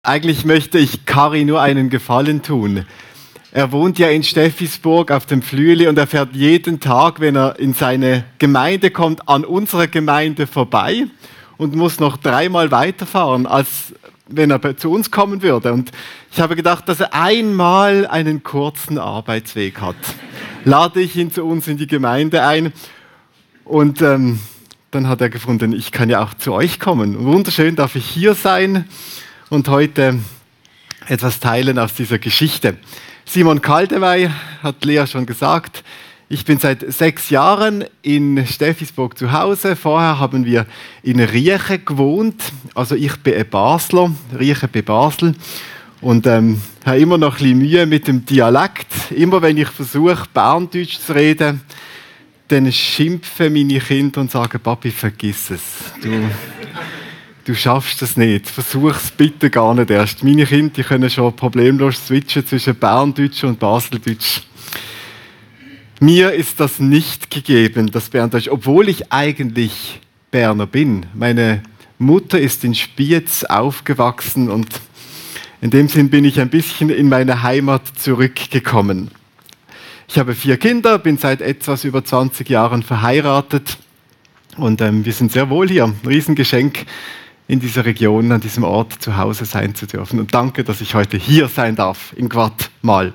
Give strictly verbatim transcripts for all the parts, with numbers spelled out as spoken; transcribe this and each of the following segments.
Eigentlich möchte ich Kari nur einen Gefallen tun. Er wohnt ja in Steffisburg auf dem Flüeli und er fährt jeden Tag, wenn er in seine Gemeinde kommt, an unserer Gemeinde vorbei und muss noch dreimal weiterfahren, als wenn er zu uns kommen würde. Und ich habe gedacht, dass er einmal einen kurzen Arbeitsweg hat. Lade ich ihn zu uns in die Gemeinde ein und ähm, dann hat er gefunden, ich kann ja auch zu euch kommen. Wunderschön darf ich hier sein und heute etwas teilen aus dieser Geschichte. Simon Kaldewey, hat Lea schon gesagt, ich bin seit sechs Jahren in Steffisburg zu Hause. Vorher haben wir in Rieche gewohnt, also ich bin ein Basler, Rieche bei Basel und ähm, habe immer noch ein bisschen Mühe mit dem Dialekt. Immer wenn ich versuche, Berndeutsch zu reden, dann schimpfen meine Kinder und sagen, Papi, vergiss es. Du, du schaffst es nicht. Versuch es bitte gar nicht erst. Meine Kinder die können schon problemlos switchen zwischen Berndeutsch und Baseldeutsch. Mir ist das nicht gegeben, das Berndeutsch, obwohl ich eigentlich Berner bin. Meine Mutter ist in Spiez aufgewachsen und in dem Sinn bin ich ein bisschen in meine Heimat zurückgekommen. Ich habe vier Kinder, bin seit etwas über zwanzig Jahren verheiratet und ähm, wir sind sehr wohl hier. Ein Riesengeschenk, in dieser Region, an diesem Ort zu Hause sein zu dürfen. Und danke, dass ich heute hier sein darf, in Guatemala.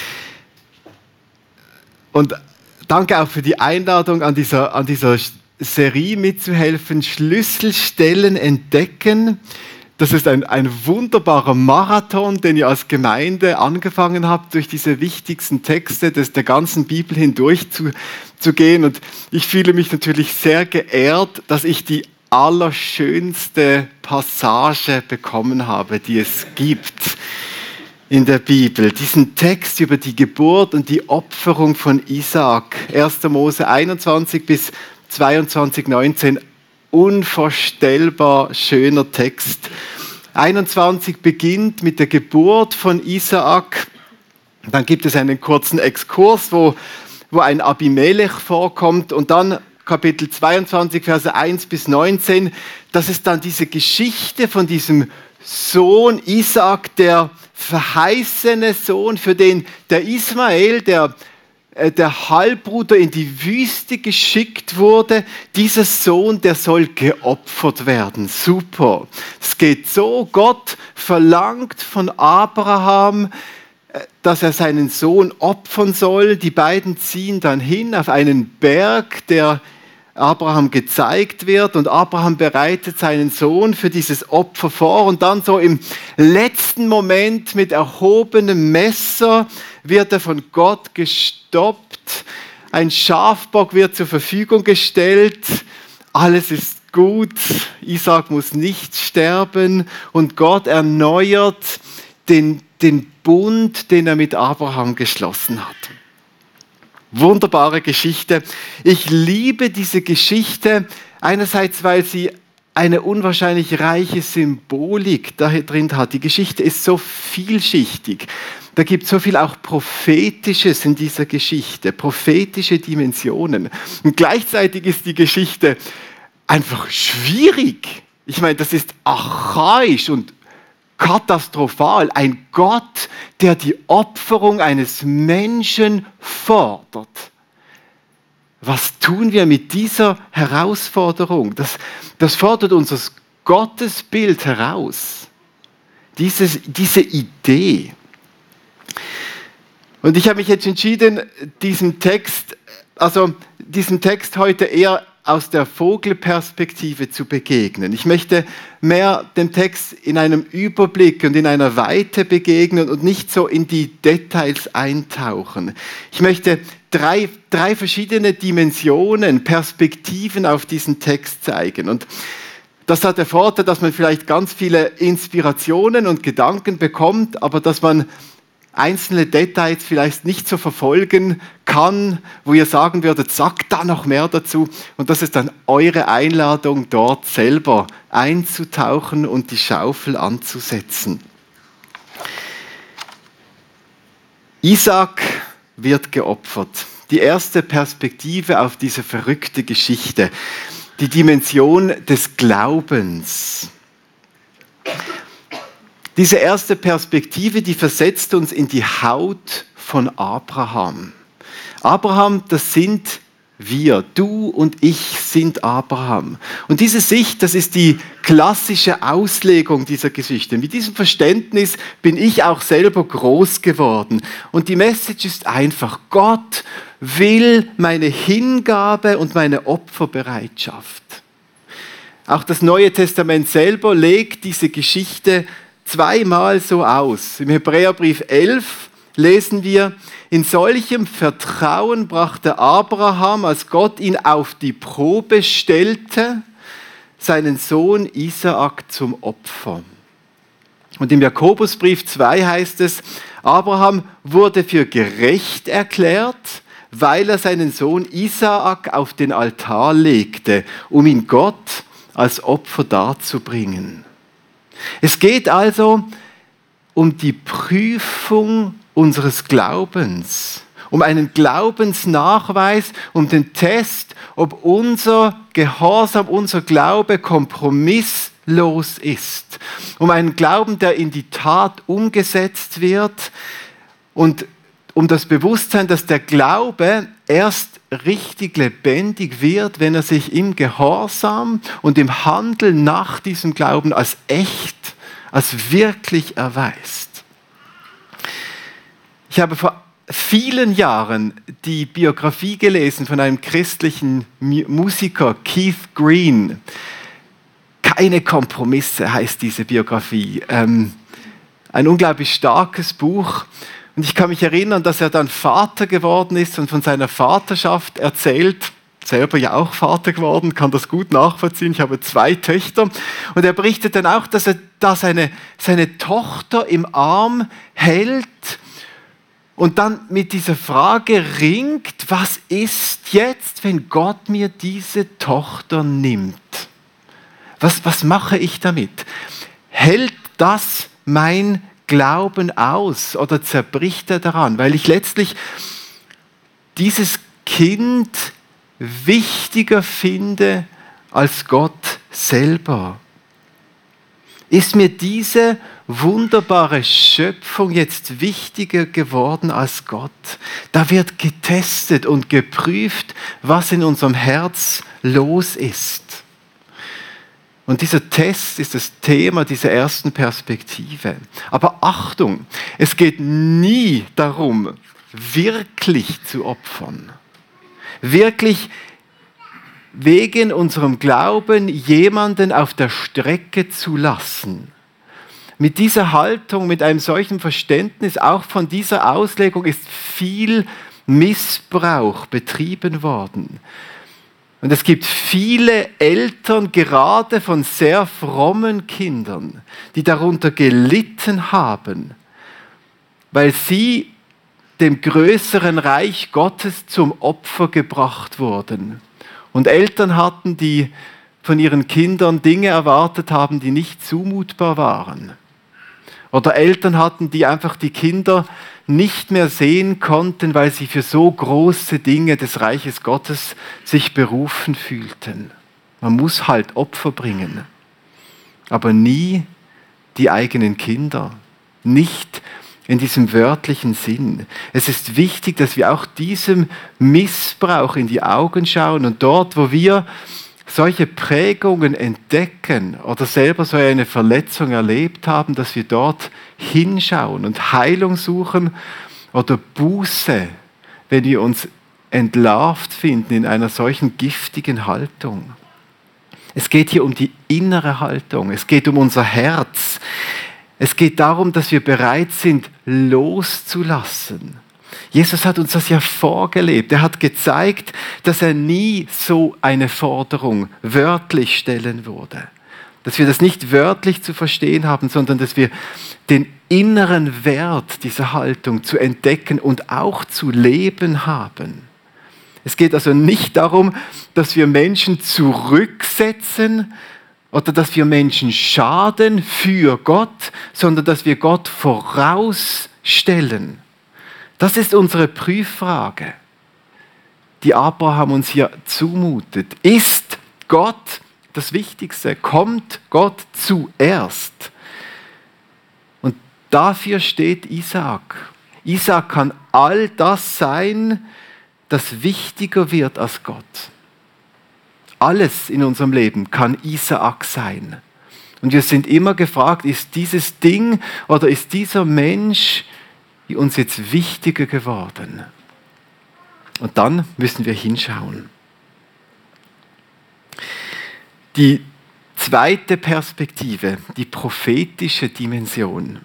Und danke auch für die Einladung, an dieser, an dieser Serie mitzuhelfen, Schlüsselstellen entdecken. Das ist ein, ein wunderbarer Marathon, den ihr als Gemeinde angefangen habt, durch diese wichtigsten Texte des, der ganzen Bibel hindurch zu, zu gehen. Und ich fühle mich natürlich sehr geehrt, dass ich die allerschönste Passage bekommen habe, die es gibt in der Bibel. Diesen Text über die Geburt und die Opferung von Isaak. erster Mose einundzwanzig bis zweiundzwanzig, neunzehn. Unvorstellbar schöner Text. einundzwanzig beginnt mit der Geburt von Isaak. Dann gibt es einen kurzen Exkurs, wo, wo ein Abimelech vorkommt. Und dann Kapitel zweiundzwanzig, Verse eins bis neunzehn. Das ist dann diese Geschichte von diesem Sohn Isaak, der verheißene Sohn, für den der Ismael, der der Halbbruder in die Wüste geschickt wurde. Dieser Sohn, der soll geopfert werden. Super. Es geht so, Gott verlangt von Abraham, dass er seinen Sohn opfern soll. Die beiden ziehen dann hin auf einen Berg, der Abraham gezeigt wird, und Abraham bereitet seinen Sohn für dieses Opfer vor und dann so im letzten Moment mit erhobenem Messer wird er von Gott gestoppt. Ein Schafbock wird zur Verfügung gestellt. Alles ist gut. Isaak muss nicht sterben und Gott erneuert den, den Bund, den er mit Abraham geschlossen hat. Wunderbare Geschichte. Ich liebe diese Geschichte, einerseits, weil sie eine unwahrscheinlich reiche Symbolik da drin hat. Die Geschichte ist so vielschichtig. Da gibt es so viel auch Prophetisches in dieser Geschichte, prophetische Dimensionen. Und gleichzeitig ist die Geschichte einfach schwierig. Ich meine, das ist archaisch und katastrophal. Ein Gott, der die Opferung eines Menschen fordert. Was tun wir mit dieser Herausforderung? Das, das fordert unser Gottesbild heraus. Dieses, diese Idee. Und ich habe mich jetzt entschieden, diesem Text, also diesem Text heute eher aus der Vogelperspektive zu begegnen. Ich möchte mehr dem Text in einem Überblick und in einer Weite begegnen und nicht so in die Details eintauchen. Ich möchte drei, drei verschiedene Dimensionen, Perspektiven auf diesen Text zeigen. Und das hat der Vorteil, dass man vielleicht ganz viele Inspirationen und Gedanken bekommt, aber dass man einzelne Details vielleicht nicht so verfolgen kann, wo ihr sagen würdet, sagt da noch mehr dazu. Und das ist dann eure Einladung, dort selber einzutauchen und die Schaufel anzusetzen. Isaak wird geopfert. Die erste Perspektive auf diese verrückte Geschichte. Die Dimension des Glaubens. Diese erste Perspektive, die versetzt uns in die Haut von Abraham. Abraham, das sind wir, du und ich sind Abraham. Und diese Sicht, das ist die klassische Auslegung dieser Geschichte. Mit diesem Verständnis bin ich auch selber groß geworden. Und die Message ist einfach, Gott will meine Hingabe und meine Opferbereitschaft. Auch das Neue Testament selber legt diese Geschichte zweimal so aus. Im Hebräerbrief elf lesen wir, in solchem Vertrauen brachte Abraham, als Gott ihn auf die Probe stellte, seinen Sohn Isaak zum Opfer. Und im Jakobusbrief zwei heißt es, Abraham wurde für gerecht erklärt, weil er seinen Sohn Isaak auf den Altar legte, um ihn Gott als Opfer darzubringen. Es geht also um die Prüfung unseres Glaubens, um einen Glaubensnachweis, um den Test, ob unser Gehorsam, unser Glaube kompromisslos ist, um einen Glauben, der in die Tat umgesetzt wird und um das Bewusstsein, dass der Glaube erst richtig lebendig wird, wenn er sich im Gehorsam und im Handeln nach diesem Glauben als echt, als wirklich erweist. Ich habe vor vielen Jahren die Biografie gelesen von einem christlichen Musiker, Keith Green. Keine Kompromisse heißt diese Biografie. Ähm, ein unglaublich starkes Buch. Und ich kann mich erinnern, dass er dann Vater geworden ist und von seiner Vaterschaft erzählt. Selber ja auch Vater geworden, kann das gut nachvollziehen. Ich habe zwei Töchter. Und er berichtet dann auch, dass er da seine, seine Tochter im Arm hält und dann mit dieser Frage ringt, was ist jetzt, wenn Gott mir diese Tochter nimmt? Was, was mache ich damit? Hält das mein Glauben aus oder zerbricht er daran? Weil ich letztlich dieses Kind wichtiger finde als Gott selber. Ist mir diese wunderbare Schöpfung jetzt wichtiger geworden als Gott? Da wird getestet und geprüft, was in unserem Herz los ist. Und dieser Test ist das Thema dieser ersten Perspektive. Aber Achtung, es geht nie darum, wirklich zu opfern. Wirklich wegen unserem Glauben jemanden auf der Strecke zu lassen. Mit dieser Haltung, mit einem solchen Verständnis, auch von dieser Auslegung ist viel Missbrauch betrieben worden. Und es gibt viele Eltern, gerade von sehr frommen Kindern, die darunter gelitten haben, weil sie dem größeren Reich Gottes zum Opfer gebracht wurden. Und Eltern hatten, die von ihren Kindern Dinge erwartet haben, die nicht zumutbar waren. Oder Eltern hatten, die einfach die Kinder nicht mehr sehen konnten, weil sie für so große Dinge des Reiches Gottes sich berufen fühlten. Man muss halt Opfer bringen, aber nie die eigenen Kinder, nicht in diesem wörtlichen Sinn. Es ist wichtig, dass wir auch diesem Missbrauch in die Augen schauen und dort, wo wir solche Prägungen entdecken oder selber so eine Verletzung erlebt haben, dass wir dort hinschauen und Heilung suchen oder Buße, wenn wir uns entlarvt finden in einer solchen giftigen Haltung. Es geht hier um die innere Haltung, es geht um unser Herz. Es geht darum, dass wir bereit sind, loszulassen. Jesus hat uns das ja vorgelebt. Er hat gezeigt, dass er nie so eine Forderung wörtlich stellen würde. Dass wir das nicht wörtlich zu verstehen haben, sondern dass wir den inneren Wert dieser Haltung zu entdecken und auch zu leben haben. Es geht also nicht darum, dass wir Menschen zurücksetzen oder dass wir Menschen schaden für Gott, sondern dass wir Gott vorausstellen. Das ist unsere Prüffrage, die Abraham uns hier zumutet. Ist Gott das Wichtigste? Kommt Gott zuerst? dafür steht Isaak. Isaak kann all das sein, das wichtiger wird als Gott. Alles in unserem Leben kann Isaak sein. Und wir sind immer gefragt, ist dieses Ding oder ist dieser Mensch uns jetzt wichtiger geworden? Und dann müssen wir hinschauen. Die zweite Perspektive, die prophetische Dimension.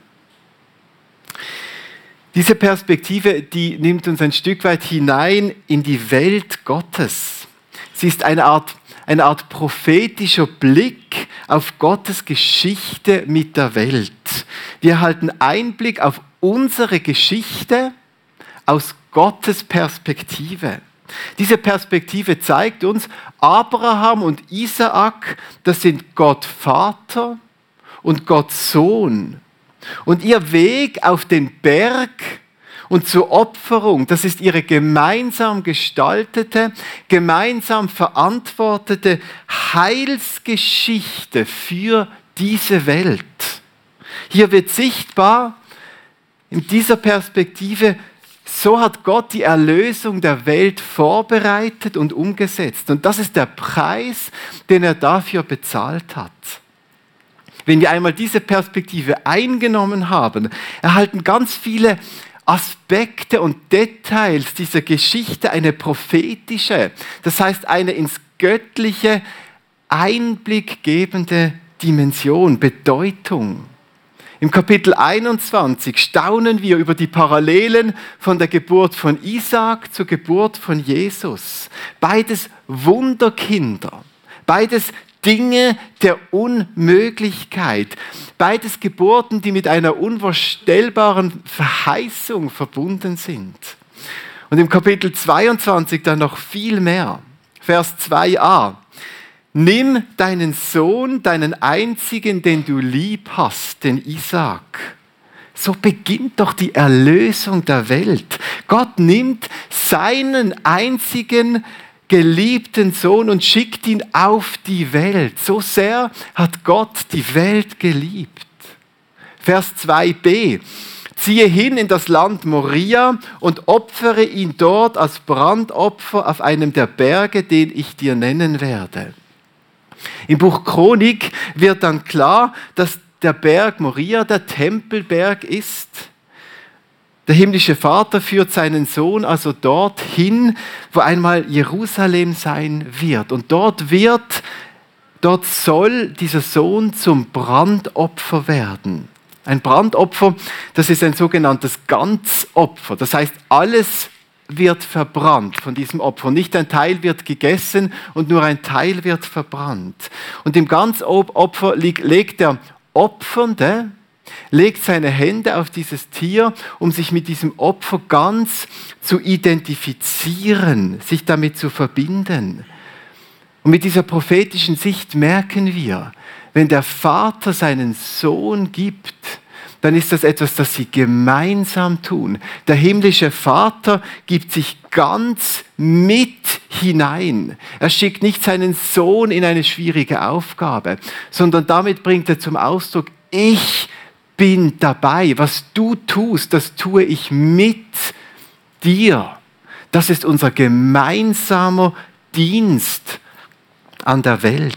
Diese Perspektive, die nimmt uns ein Stück weit hinein in die Welt Gottes. Sie ist eine Art, eine Art prophetischer Blick auf Gottes Geschichte mit der Welt. Wir erhalten Einblick auf unsere Geschichte aus Gottes Perspektive. Diese Perspektive zeigt uns, Abraham und Isaak, das sind Gott Vater und Gott Sohn. Und ihr Weg auf den Berg und zur Opferung, das ist ihre gemeinsam gestaltete, gemeinsam verantwortete Heilsgeschichte für diese Welt. Hier wird sichtbar, in dieser Perspektive, so hat Gott die Erlösung der Welt vorbereitet und umgesetzt. Und das ist der Preis, den er dafür bezahlt hat. Wenn wir einmal diese Perspektive eingenommen haben, erhalten ganz viele Aspekte und Details dieser Geschichte eine prophetische, das heißt eine ins Göttliche Einblick gebende Dimension, Bedeutung. Im Kapitel einundzwanzig staunen wir über die Parallelen von der Geburt von Isaak zur Geburt von Jesus. Beides Wunderkinder, beides Dinge der Unmöglichkeit. Beides Geburten, die mit einer unvorstellbaren Verheißung verbunden sind. Und im Kapitel zweiundzwanzig dann noch viel mehr. Vers zwei a. Nimm deinen Sohn, deinen einzigen, den du lieb hast, den Isaak. So beginnt doch die Erlösung der Welt. Gott nimmt seinen einzigen geliebten Sohn und schickt ihn auf die Welt. So sehr hat Gott die Welt geliebt. Vers zwei b. Ziehe hin in das Land Moria und opfere ihn dort als Brandopfer auf einem der Berge, den ich dir nennen werde. Im Buch Chronik wird dann klar, dass der Berg Moria der Tempelberg ist. Der himmlische Vater führt seinen Sohn also dorthin, wo einmal Jerusalem sein wird. Und dort wird, dort soll dieser Sohn zum Brandopfer werden. Ein Brandopfer, das ist ein sogenanntes Ganzopfer. Das heißt, alles wird verbrannt von diesem Opfer. Nicht ein Teil wird gegessen und nur ein Teil wird verbrannt. Und im Ganzopfer legt der Opfernde, legt seine Hände auf dieses Tier, um sich mit diesem Opfer ganz zu identifizieren, sich damit zu verbinden. Und mit dieser prophetischen Sicht merken wir, wenn der Vater seinen Sohn gibt, dann ist das etwas, das sie gemeinsam tun. Der himmlische Vater gibt sich ganz mit hinein. Er schickt nicht seinen Sohn in eine schwierige Aufgabe, sondern damit bringt er zum Ausdruck, ich bin dabei. Was du tust, das tue ich mit dir. Das ist unser gemeinsamer Dienst an der Welt.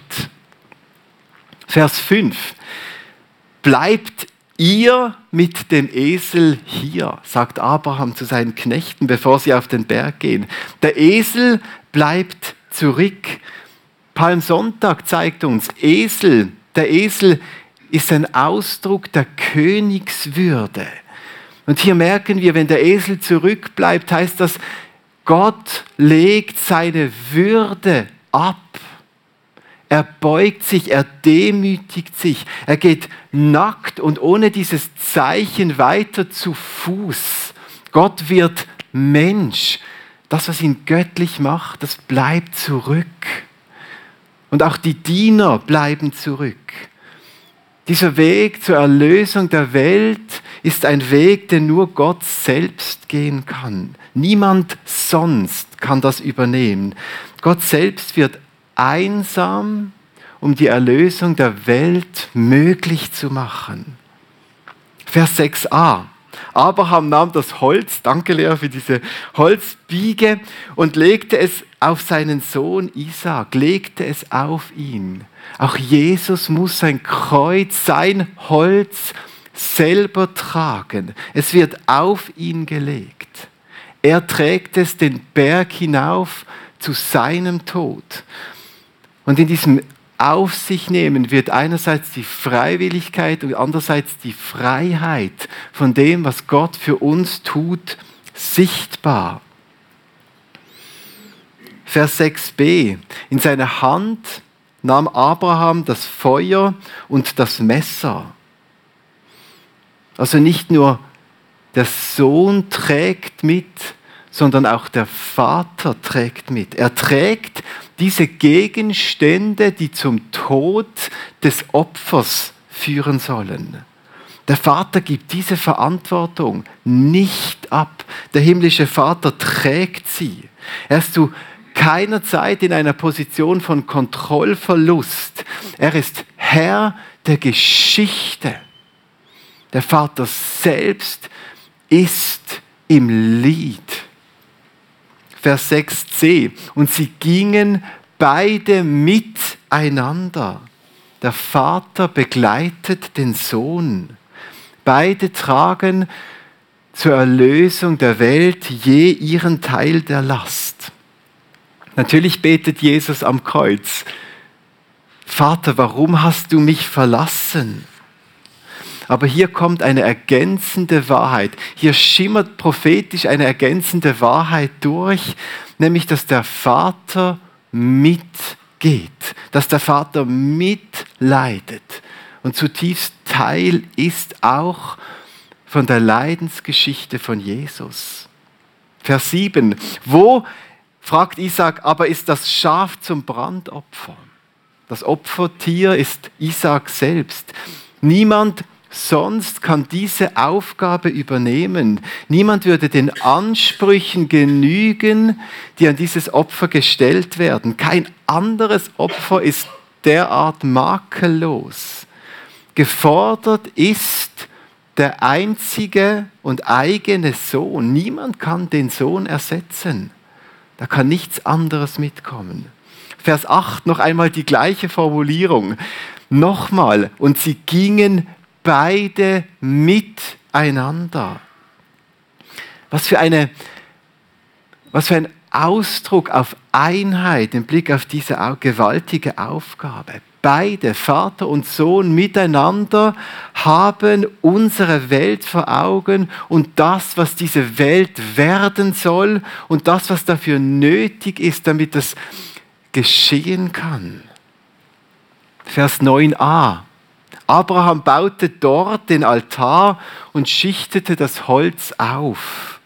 Vers fünf. Bleibt ihr mit dem Esel hier, sagt Abraham zu seinen Knechten, bevor sie auf den Berg gehen. Der Esel bleibt zurück. Palmsonntag zeigt uns, Esel, der Esel ist ein Ausdruck der Königswürde. Und hier merken wir, wenn der Esel zurückbleibt, heißt das, Gott legt seine Würde ab. Er beugt sich, er demütigt sich, er geht nackt und ohne dieses Zeichen weiter zu Fuß. Gott wird Mensch. Das, was ihn göttlich macht, das bleibt zurück. Und auch die Diener bleiben zurück. Dieser Weg zur Erlösung der Welt ist ein Weg, den nur Gott selbst gehen kann. Niemand sonst kann das übernehmen. Gott selbst wird einsam, um die Erlösung der Welt möglich zu machen. Vers sechs a. Abraham nahm das Holz, danke Lea für diese Holzbiege, und legte es auf seinen Sohn Isaak, legte es auf ihn. Auch Jesus muss sein Kreuz, sein Holz selber tragen. Es wird auf ihn gelegt. Er trägt es den Berg hinauf zu seinem Tod. Und in diesem Auf sich nehmen wird einerseits die Freiwilligkeit und andererseits die Freiheit von dem, was Gott für uns tut, sichtbar. Vers sechs b. In seine Hand nahm Abraham das Feuer und das Messer. Also nicht nur der Sohn trägt mit, sondern auch der Vater trägt mit. Er trägt diese Gegenstände, die zum Tod des Opfers führen sollen. Der Vater gibt diese Verantwortung nicht ab. Der himmlische Vater trägt sie. Er ist zu keiner Zeit in einer Position von Kontrollverlust. Er ist Herr der Geschichte. Der Vater selbst ist im Lied. Vers sechs c. Und sie gingen beide miteinander. Der Vater begleitet den Sohn. Beide tragen zur Erlösung der Welt je ihren Teil der Last. Natürlich betet Jesus am Kreuz: Vater, warum hast du mich verlassen? Aber hier kommt eine ergänzende Wahrheit. Hier schimmert prophetisch eine ergänzende Wahrheit durch, nämlich, dass der Vater mitgeht, dass der Vater mitleidet und zutiefst Teil ist auch von der Leidensgeschichte von Jesus. Vers sieben. Wo, fragt Isaak, aber ist das Schaf zum Brandopfer? Das Opfertier ist Isaak selbst. Niemand sonst kann diese Aufgabe übernehmen. Niemand würde den Ansprüchen genügen, die an dieses Opfer gestellt werden. Kein anderes Opfer ist derart makellos. Gefordert ist der einzige und eigene Sohn. Niemand kann den Sohn ersetzen. Da kann nichts anderes mitkommen. Vers acht, noch einmal die gleiche Formulierung. Nochmal, und sie gingen beide miteinander. Was für eine, was für ein Ausdruck auf Einheit im Blick auf diese gewaltige Aufgabe. Beide, Vater und Sohn miteinander, haben unsere Welt vor Augen und das, was diese Welt werden soll und das, was dafür nötig ist, damit das geschehen kann. Vers neun a. Abraham baute dort den Altar und schichtete das Holz auf.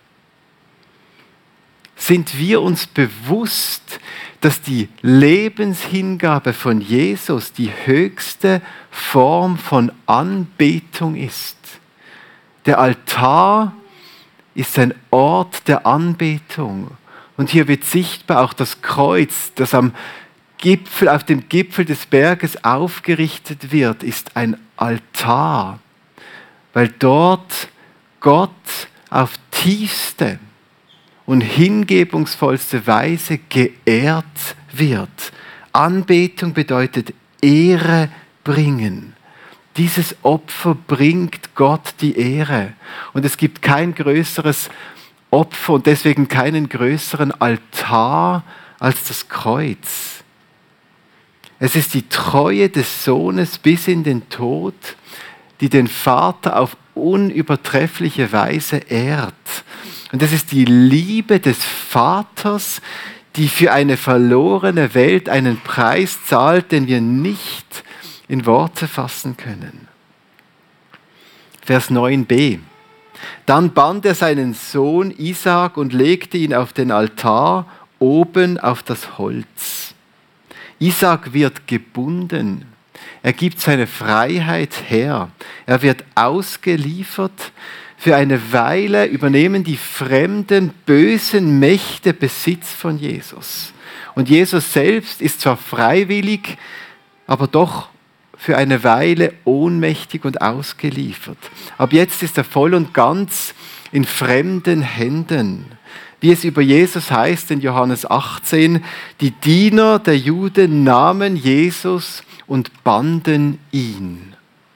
Sind wir uns bewusst, dass die Lebenshingabe von Jesus die höchste Form von Anbetung ist? Der Altar ist ein Ort der Anbetung. Und hier wird sichtbar auch das Kreuz, das am Gipfel, auf dem Gipfel des Berges aufgerichtet wird, ist ein Altar, weil dort Gott auf tiefste und hingebungsvollste Weise geehrt wird. Anbetung bedeutet Ehre bringen. Dieses Opfer bringt Gott die Ehre. Und es gibt kein größeres Opfer und deswegen keinen größeren Altar als das Kreuz. Es ist die Treue des Sohnes bis in den Tod, die den Vater auf unübertreffliche Weise ehrt. Und es ist die Liebe des Vaters, die für eine verlorene Welt einen Preis zahlt, den wir nicht in Worte fassen können. Vers neun b. Dann band er seinen Sohn Isaak und legte ihn auf den Altar oben auf das Holz. Isaak wird gebunden. Er gibt seine Freiheit her. Er wird ausgeliefert. Für eine Weile übernehmen die fremden, bösen Mächte Besitz von Jesus. Und Jesus selbst ist zwar freiwillig, aber doch für eine Weile ohnmächtig und ausgeliefert. Ab jetzt ist er voll und ganz in fremden Händen. Wie es über Jesus heißt in Johannes achtzehn, die Diener der Juden nahmen Jesus und banden ihn.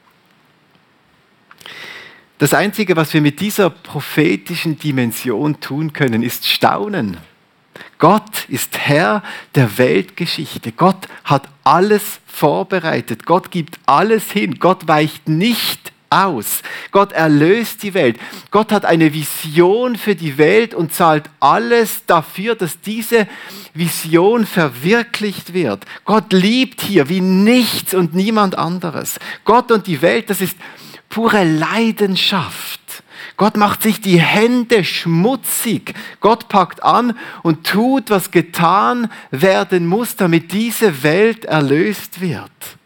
Das Einzige, was wir mit dieser prophetischen Dimension tun können, ist staunen. Gott ist Herr der Weltgeschichte. Gott hat alles vorbereitet. Gott gibt alles hin. Gott weicht nicht aus. Gott erlöst die Welt. Gott hat eine Vision für die Welt und zahlt alles dafür, dass diese Vision verwirklicht wird. Gott liebt hier wie nichts und niemand anderes. Gott und die Welt, das ist pure Leidenschaft. Gott macht sich die Hände schmutzig. Gott packt an und tut, was getan werden muss, damit diese Welt erlöst wird.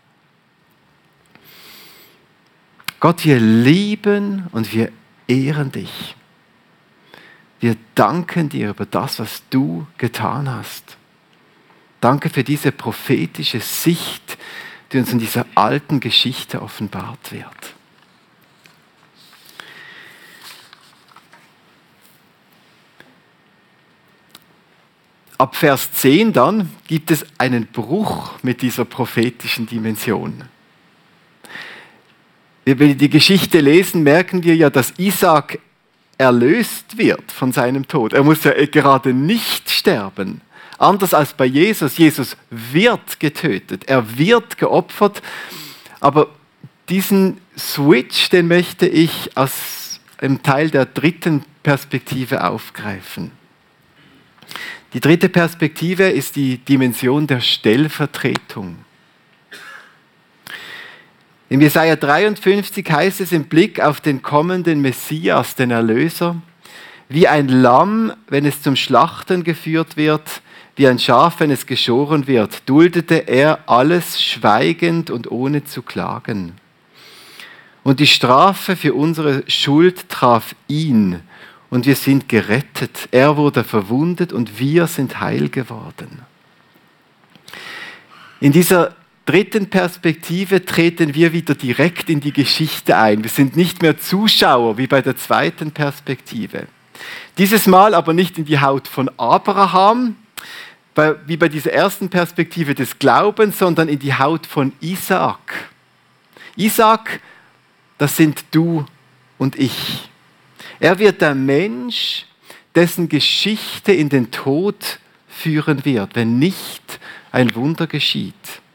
Gott, wir lieben und wir ehren dich. Wir danken dir über das, was du getan hast. Danke für diese prophetische Sicht, die uns in dieser alten Geschichte offenbart wird. Ab Vers zehn dann gibt es einen Bruch mit dieser prophetischen Dimension. Wenn wir die Geschichte lesen, merken wir ja, dass Isaak erlöst wird von seinem Tod. Er muss ja gerade nicht sterben. Anders als bei Jesus. Jesus wird getötet, er wird geopfert. Aber diesen Switch, den möchte ich als einem Teil der dritten Perspektive aufgreifen. Die dritte Perspektive ist die Dimension der Stellvertretung. In Jesaja dreiundfünfzig heißt es im Blick auf den kommenden Messias, den Erlöser, wie ein Lamm, wenn es zum Schlachten geführt wird, wie ein Schaf, wenn es geschoren wird, duldete er alles schweigend und ohne zu klagen. Und die Strafe für unsere Schuld traf ihn, und wir sind gerettet. Er wurde verwundet und wir sind heil geworden. In dieser dritten Perspektive treten wir wieder direkt in die Geschichte ein. Wir sind nicht mehr Zuschauer wie bei der zweiten Perspektive. Dieses Mal aber nicht in die Haut von Abraham, wie bei dieser ersten Perspektive des Glaubens, sondern in die Haut von Isaak. Isaak, das sind du und ich. Er wird der Mensch, dessen Geschichte in den Tod führen wird, wenn nicht ein Wunder geschieht.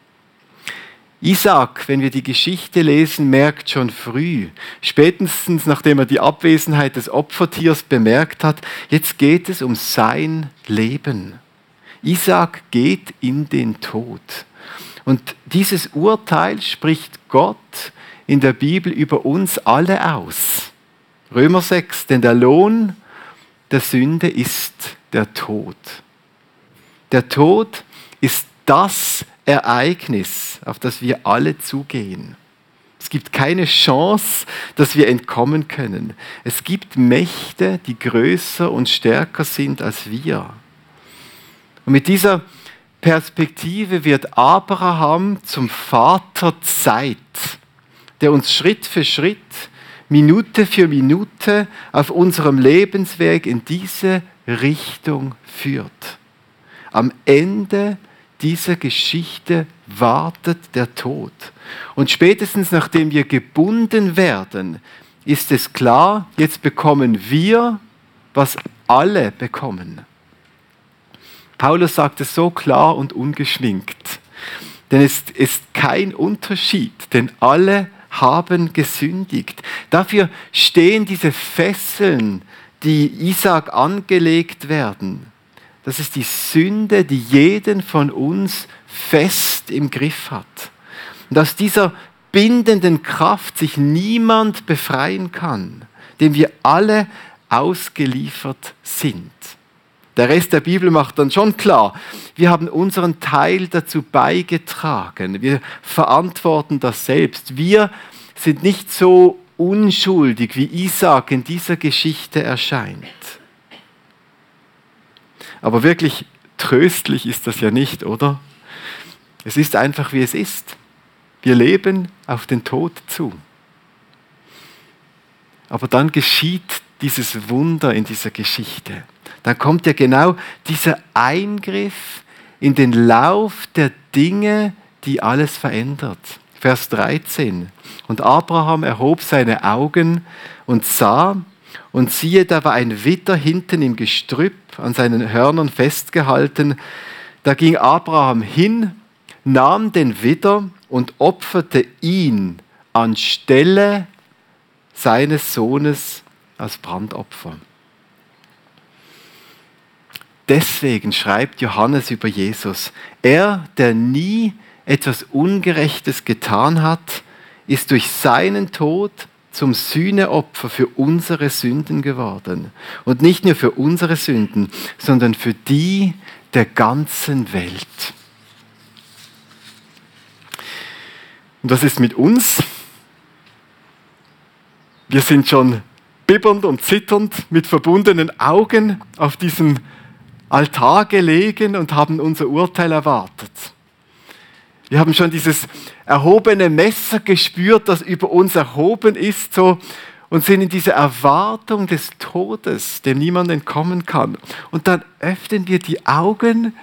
Isaak, wenn wir die Geschichte lesen, merkt schon früh, spätestens nachdem er die Abwesenheit des Opfertiers bemerkt hat, jetzt geht es um sein Leben. Isaak geht in den Tod. Und dieses Urteil spricht Gott in der Bibel über uns alle aus. Römer sechs, denn der Lohn der Sünde ist der Tod. Der Tod ist das Ereignis, auf das wir alle zugehen. Es gibt keine Chance, dass wir entkommen können. Es gibt Mächte, die größer und stärker sind als wir. Und mit dieser Perspektive wird Abraham zum Vater Zeit, der uns Schritt für Schritt, Minute für Minute auf unserem Lebensweg in diese Richtung führt. Am Ende dieser Geschichte wartet der Tod. Und spätestens nachdem wir gebunden werden, ist es klar, jetzt bekommen wir, was alle bekommen. Paulus sagt es so klar und ungeschminkt. Denn es ist kein Unterschied, denn alle haben gesündigt. Dafür stehen diese Fesseln, die Isaak angelegt werden. Das ist die Sünde, die jeden von uns fest im Griff hat. Und aus dieser bindenden Kraft sich niemand befreien kann, dem wir alle ausgeliefert sind. Der Rest der Bibel macht dann schon klar, wir haben unseren Teil dazu beigetragen. Wir verantworten das selbst. Wir sind nicht so unschuldig, wie Isaak in dieser Geschichte erscheint. Aber wirklich tröstlich ist das ja nicht, oder? Es ist einfach, wie es ist. Wir leben auf den Tod zu. Aber dann geschieht dieses Wunder in dieser Geschichte. Dann kommt ja genau dieser Eingriff in den Lauf der Dinge, die alles verändert. Vers dreizehn. Und Abraham erhob seine Augen und sah, und siehe, da war ein Widder hinten im Gestrüpp, an seinen Hörnern festgehalten. Da ging Abraham hin, nahm den Widder und opferte ihn anstelle seines Sohnes als Brandopfer. Deswegen schreibt Johannes über Jesus: Er, der nie etwas Ungerechtes getan hat, ist durch seinen Tod zum Sühneopfer für unsere Sünden geworden. Und nicht nur für unsere Sünden, sondern für die der ganzen Welt. Und was ist mit uns? Wir sind schon bibbernd und zitternd mit verbundenen Augen auf diesem Altar gelegen und haben unser Urteil erwartet. Wir haben schon dieses erhobene Messer gespürt, das über uns erhoben ist, so, und sind in dieser Erwartung des Todes, dem niemand entkommen kann. Und dann öffnen wir die Augen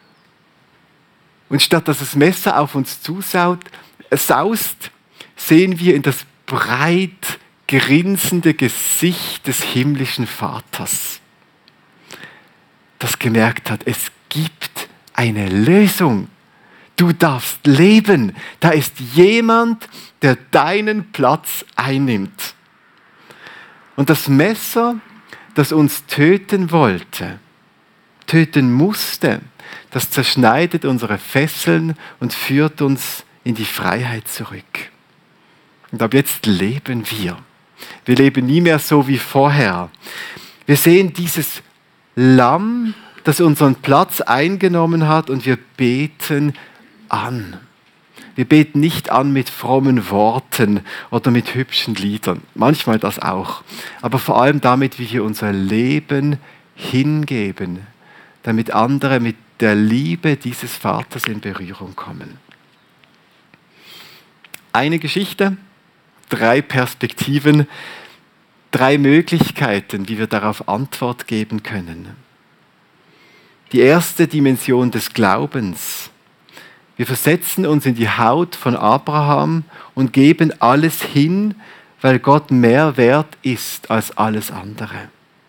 und statt dass das Messer auf uns zusaut, saust, sehen wir in das breit grinsende Gesicht des himmlischen Vaters, das gemerkt hat, es gibt eine Lösung. Du darfst leben. Da ist jemand, der deinen Platz einnimmt. Und das Messer, das uns töten wollte, töten musste, das zerschneidet unsere Fesseln und führt uns in die Freiheit zurück. Und ab jetzt leben wir. Wir leben nie mehr so wie vorher. Wir sehen dieses Lamm, das unseren Platz eingenommen hat, und wir beten an. Wir beten nicht an mit frommen Worten oder mit hübschen Liedern. Manchmal das auch. Aber vor allem damit, wie wir unser Leben hingeben, damit andere mit der Liebe dieses Vaters in Berührung kommen. Eine Geschichte, drei Perspektiven, drei Möglichkeiten, wie wir darauf Antwort geben können. Die erste Dimension des Glaubens. Wir versetzen uns in die Haut von Abraham und geben alles hin, weil Gott mehr wert ist als alles andere.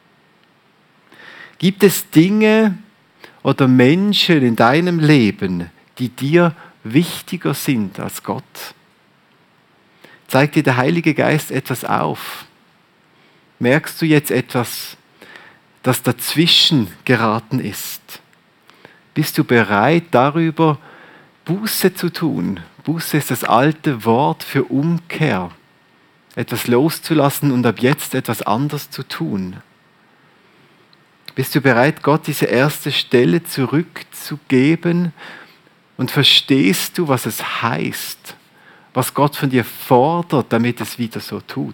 Gibt es Dinge oder Menschen in deinem Leben, die dir wichtiger sind als Gott? Zeigt dir der Heilige Geist etwas auf? Merkst du jetzt etwas, das dazwischen geraten ist? Bist du bereit, darüber Buße zu tun? Buße ist das alte Wort für Umkehr. Etwas loszulassen und ab jetzt etwas anderes zu tun. Bist du bereit, Gott diese erste Stelle zurückzugeben? Und verstehst du, was es heißt, was Gott von dir fordert, damit es wieder so tut?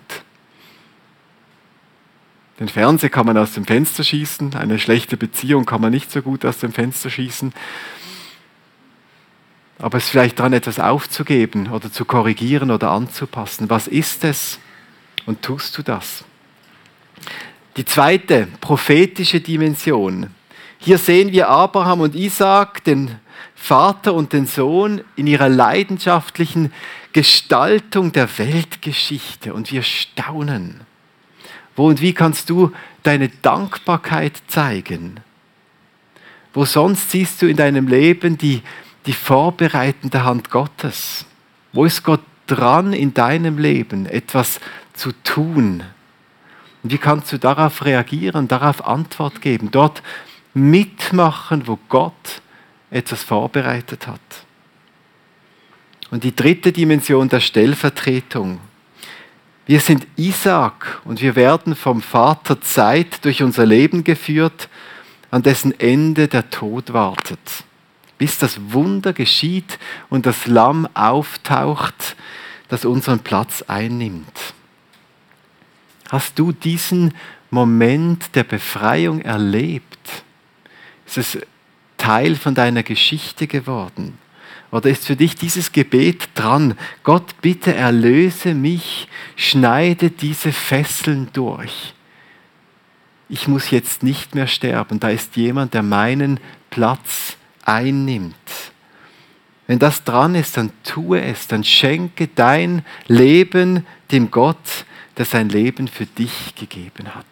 Den Fernseher kann man aus dem Fenster schießen, eine schlechte Beziehung kann man nicht so gut aus dem Fenster schießen. Aber es ist vielleicht dran, etwas aufzugeben oder zu korrigieren oder anzupassen. Was ist es? Und tust du das? Die zweite prophetische Dimension. Hier sehen wir Abraham und Isaak, den Vater und den Sohn, in ihrer leidenschaftlichen Gestaltung der Weltgeschichte. Und wir staunen. Wo und wie kannst du deine Dankbarkeit zeigen? Wo sonst siehst du in deinem Leben die, die vorbereitende Hand Gottes? Wo ist Gott dran, in deinem Leben etwas zu tun? Und wie kannst du darauf reagieren, darauf Antwort geben, dort mitmachen, wo Gott etwas vorbereitet hat? Und die dritte Dimension der Stellvertretung. Wir sind Isaak und wir werden vom Vater Zeit durch unser Leben geführt, an dessen Ende der Tod wartet. Bis das Wunder geschieht und das Lamm auftaucht, das unseren Platz einnimmt. Hast du diesen Moment der Befreiung erlebt? Ist es Teil von deiner Geschichte geworden? Oder ist für dich dieses Gebet dran? Gott, bitte erlöse mich, schneide diese Fesseln durch. Ich muss jetzt nicht mehr sterben. Da ist jemand, der meinen Platz einnimmt. Wenn das dran ist, dann tue es. Dann schenke dein Leben dem Gott, der sein Leben für dich gegeben hat.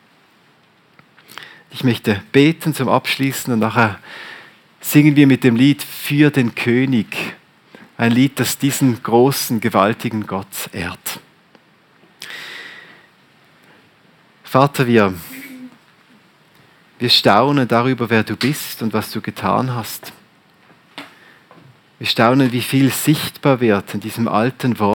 Ich möchte beten zum Abschließen und nachher singen wir mit dem Lied Für den König. Ein Lied, das diesen großen, gewaltigen Gott ehrt. Vater, wir, wir staunen darüber, wer du bist und was du getan hast. Wir staunen, wie viel sichtbar wird in diesem alten Wort.